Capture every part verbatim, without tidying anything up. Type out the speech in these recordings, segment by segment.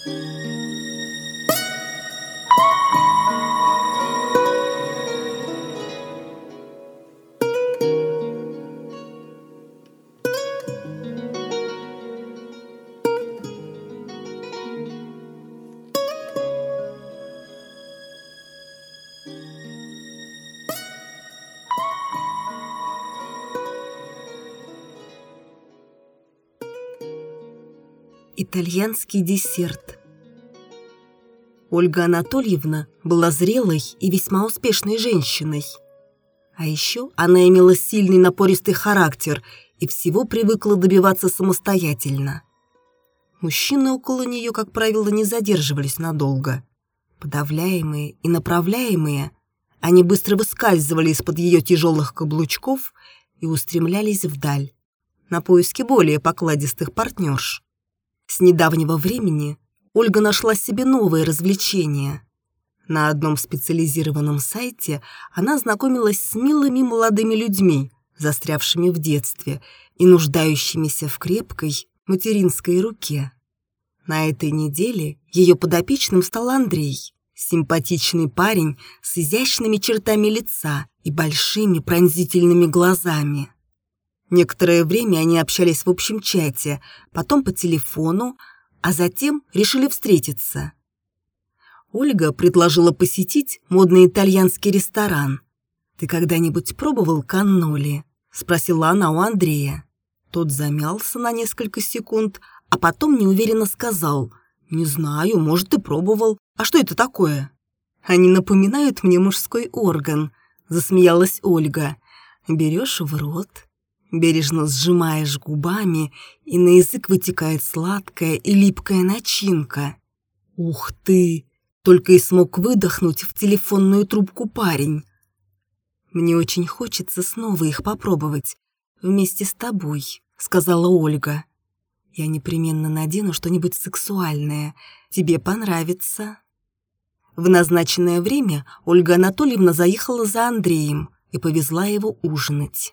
Итальянский десерт. Ольга Анатольевна была зрелой и весьма успешной женщиной. А еще она имела сильный напористый характер и всего привыкла добиваться самостоятельно. Мужчины около нее, как правило, не задерживались надолго. Подавляемые и направляемые, они быстро выскальзывали из-под ее тяжелых каблучков и устремлялись вдаль, на поиски более покладистых партнерш. С недавнего времени Ольга нашла себе новое развлечение. На одном специализированном сайте она знакомилась с милыми молодыми людьми, застрявшими в детстве и нуждающимися в крепкой материнской руке. На этой неделе ее подопечным стал Андрей, симпатичный парень с изящными чертами лица и большими пронзительными глазами. Некоторое время они общались в общем чате, потом по телефону, а затем решили встретиться. Ольга предложила посетить модный итальянский ресторан. «Ты когда-нибудь пробовал канноли?» – спросила она у Андрея. Тот замялся на несколько секунд, а потом неуверенно сказал: «Не знаю, может, и пробовал. А что это такое?» «Они напоминают мне мужской орган», – засмеялась Ольга. «Берешь в рот, бережно сжимаешь губами, и на язык вытекает сладкая и липкая начинка. Ух ты!» — только и смог выдохнуть в телефонную трубку парень. «Мне очень хочется снова их попробовать вместе с тобой», — сказала Ольга. «Я непременно надену что-нибудь сексуальное. Тебе понравится». В назначенное время Ольга Анатольевна заехала за Андреем и повезла его ужинать.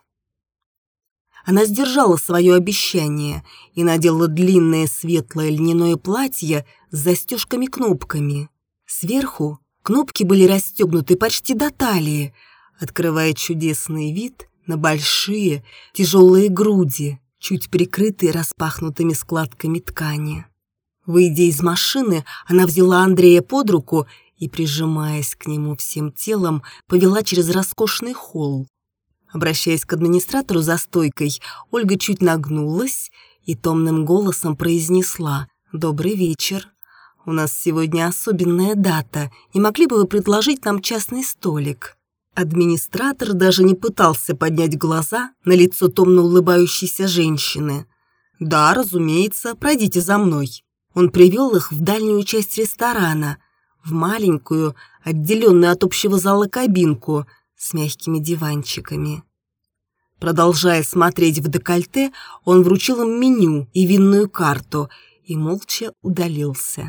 Она сдержала свое обещание и надела длинное светлое льняное платье с застежками-кнопками. Сверху кнопки были расстегнуты почти до талии, открывая чудесный вид на большие тяжелые груди, чуть прикрытые распахнутыми складками ткани. Выйдя из машины, она взяла Андрея под руку и, прижимаясь к нему всем телом, повела через роскошный холл. Обращаясь к администратору за стойкой, Ольга чуть нагнулась и томным голосом произнесла: «Добрый вечер. У нас сегодня особенная дата. Не могли бы вы предложить нам частный столик?» Администратор даже не пытался поднять глаза на лицо томно улыбающейся женщины. «Да, разумеется, пройдите за мной». Он привел их в дальнюю часть ресторана, в маленькую, отделенную от общего зала кабинку с мягкими диванчиками. Продолжая смотреть в декольте, он вручил им меню и винную карту и молча удалился.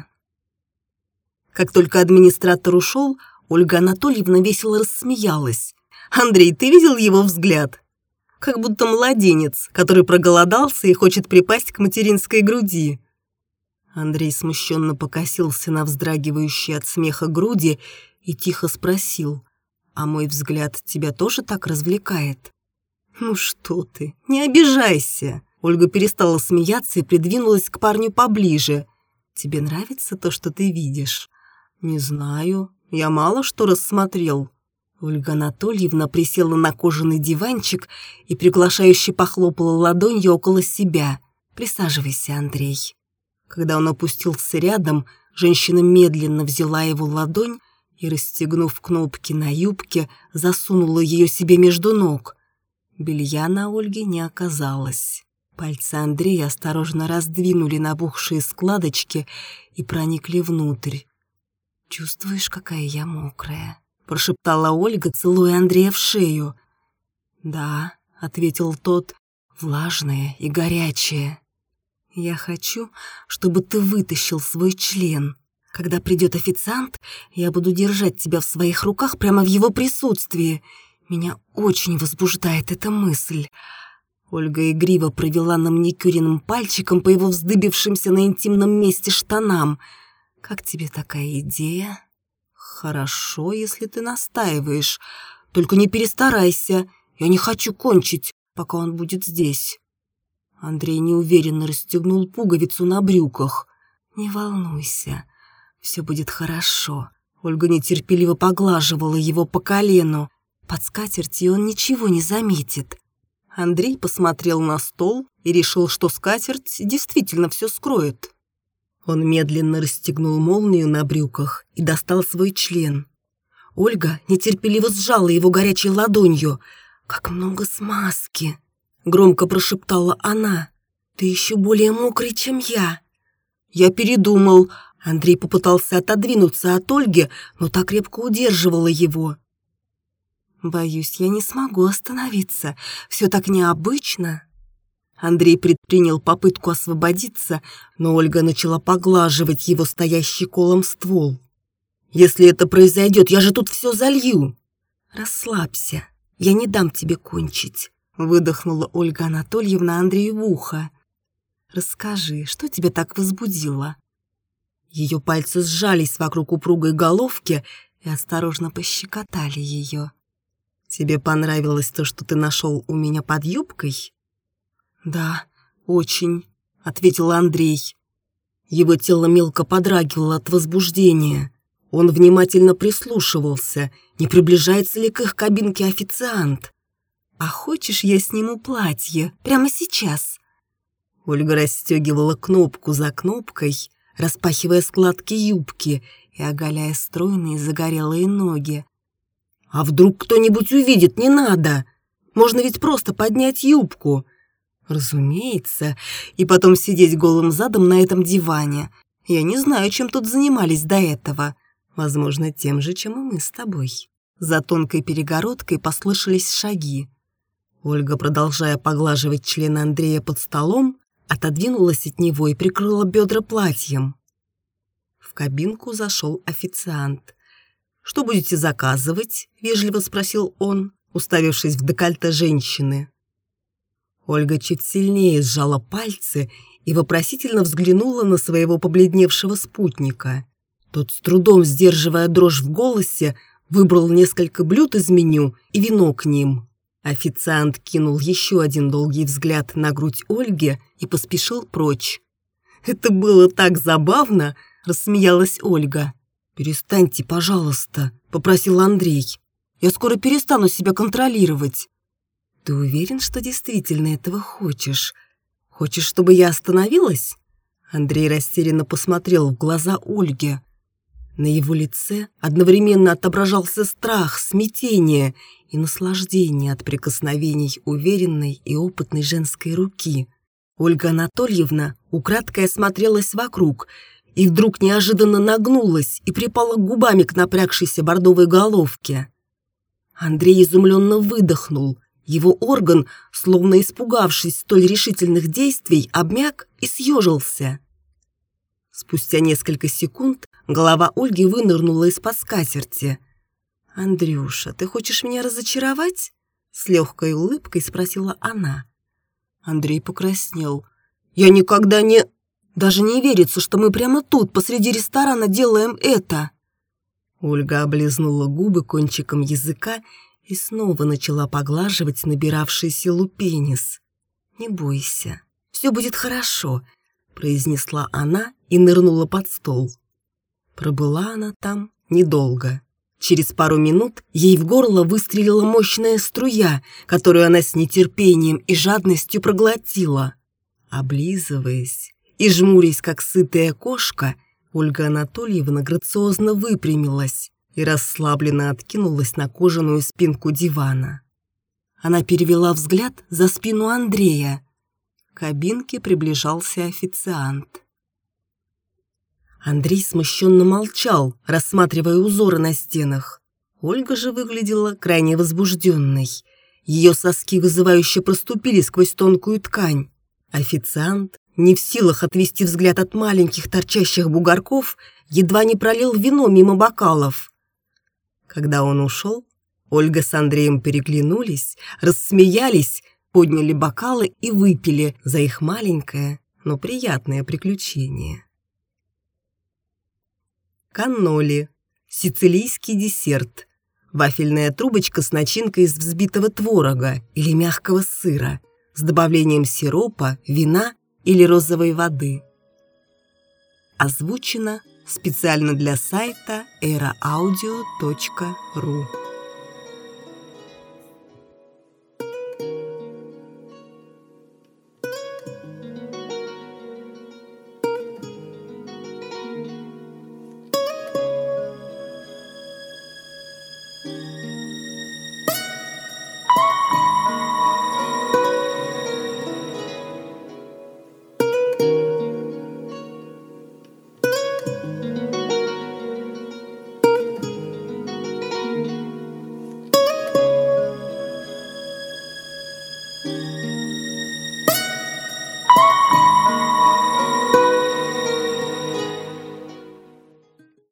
Как только администратор ушел, Ольга Анатольевна весело рассмеялась. «Андрей, ты видел его взгляд? Как будто младенец, который проголодался и хочет припасть к материнской груди». Андрей смущенно покосился на вздрагивающие от смеха груди и тихо спросил: «А мой взгляд тебя тоже так развлекает?» «Ну что ты, не обижайся!» Ольга перестала смеяться и придвинулась к парню поближе. «Тебе нравится то, что ты видишь?» «Не знаю, я мало что рассмотрел». Ольга Анатольевна присела на кожаный диванчик и приглашающе похлопала ладонью около себя. «Присаживайся, Андрей». Когда он опустился рядом, женщина медленно взяла его ладонь и, расстегнув кнопки на юбке, засунула ее себе между ног. Белья на Ольге не оказалось. Пальцы Андрея осторожно раздвинули набухшие складочки и проникли внутрь. «Чувствуешь, какая я мокрая?» – прошептала Ольга, целуя Андрея в шею. «Да», – ответил тот, – «влажная и горячая. Я хочу, чтобы ты вытащил свой член. Когда придет официант, я буду держать тебя в своих руках прямо в его присутствии. Меня очень возбуждает эта мысль». Ольга игриво провела на маникюренным пальчиком по его вздыбившимся на интимном месте штанам. Как тебе такая идея? Хорошо, если ты настаиваешь. Только не перестарайся. Я не хочу кончить, пока он будет здесь. Андрей неуверенно расстегнул пуговицу на брюках. Не волнуйся, все будет хорошо. Ольга нетерпеливо поглаживала его по колену. Под скатертью он ничего не заметит. Андрей посмотрел на стол и решил, что скатерть действительно все скроет. Он медленно расстегнул молнию на брюках и достал свой член. Ольга нетерпеливо сжала его горячей ладонью. «Как много смазки!» — громко прошептала она. «Ты еще более мокрый, чем я!» «Я передумал!» Андрей попытался отодвинуться от Ольги, но та крепко удерживала его. «Боюсь, я не смогу остановиться. Все так необычно». Андрей предпринял попытку освободиться, но Ольга начала поглаживать его стоящий колом ствол. «Если это произойдет, я же тут все залью!» «Расслабься, я не дам тебе кончить», — выдохнула Ольга Анатольевна Андрею в ухо. «Расскажи, что тебя так возбудило?» Ее пальцы сжались вокруг упругой головки и осторожно пощекотали ее. «Тебе понравилось то, что ты нашел у меня под юбкой?» «Да, очень», — ответил Андрей. Его тело мелко подрагивало от возбуждения. Он внимательно прислушивался, не приближается ли к их кабинке официант. «А хочешь, я сниму платье прямо сейчас?» Ольга расстегивала кнопку за кнопкой, распахивая складки юбки и оголяя стройные загорелые ноги. «А вдруг кто-нибудь увидит? Не надо! Можно ведь просто поднять юбку!» «Разумеется, и потом сидеть голым задом на этом диване. Я не знаю, чем тут занимались до этого. Возможно, тем же, чем и мы с тобой». За тонкой перегородкой послышались шаги. Ольга, продолжая поглаживать член Андрея под столом, отодвинулась от него и прикрыла бедра платьем. В кабинку зашел официант. «Что будете заказывать?» — вежливо спросил он, уставившись в декольте женщины. Ольга чуть сильнее сжала пальцы и вопросительно взглянула на своего побледневшего спутника. Тот, с трудом сдерживая дрожь в голосе, выбрал несколько блюд из меню и вино к ним. Официант кинул еще один долгий взгляд на грудь Ольги и поспешил прочь. «Это было так забавно!» — рассмеялась Ольга. «Перестаньте, пожалуйста», — попросил Андрей. «Я скоро перестану себя контролировать». «Ты уверен, что действительно этого хочешь? Хочешь, чтобы я остановилась?» Андрей растерянно посмотрел в глаза Ольге. На его лице одновременно отображался страх, смятение и наслаждение от прикосновений уверенной и опытной женской руки. Ольга Анатольевна украдкой осмотрелась вокруг и вдруг неожиданно нагнулась и припала губами к напрягшейся бордовой головке. Андрей изумленно выдохнул. Его орган, словно испугавшись столь решительных действий, обмяк и съежился. Спустя несколько секунд голова Ольги вынырнула из-под скатерти. «Андрюша, ты хочешь меня разочаровать?» С легкой улыбкой спросила она. Андрей покраснел. «Я никогда не... Даже не верится, что мы прямо тут, посреди ресторана, делаем это!» Ольга облизнула губы кончиком языка и снова начала поглаживать набиравший силу пенис. «Не бойся, все будет хорошо», — произнесла она и нырнула под стол. Пробыла она там недолго. Через пару минут ей в горло выстрелила мощная струя, которую она с нетерпением и жадностью проглотила. Облизываясь и жмурясь, как сытая кошка, Ольга Анатольевна грациозно выпрямилась и расслабленно откинулась на кожаную спинку дивана. Она перевела взгляд за спину Андрея. К кабинке приближался официант. Андрей смущенно молчал, рассматривая узоры на стенах. Ольга же выглядела крайне возбужденной. Ее соски вызывающе проступили сквозь тонкую ткань. Официант, не в силах отвести взгляд от маленьких торчащих бугорков, едва не пролил вино мимо бокалов. Когда он ушел, Ольга с Андреем переглянулись, рассмеялись, подняли бокалы и выпили за их маленькое, но приятное приключение. канноли, сицилийский десерт, вафельная трубочка с начинкой из взбитого творога или мягкого сыра с добавлением сиропа, вина или розовой воды. Озвучено специально для сайта эйроаудио точка ру. Thank you.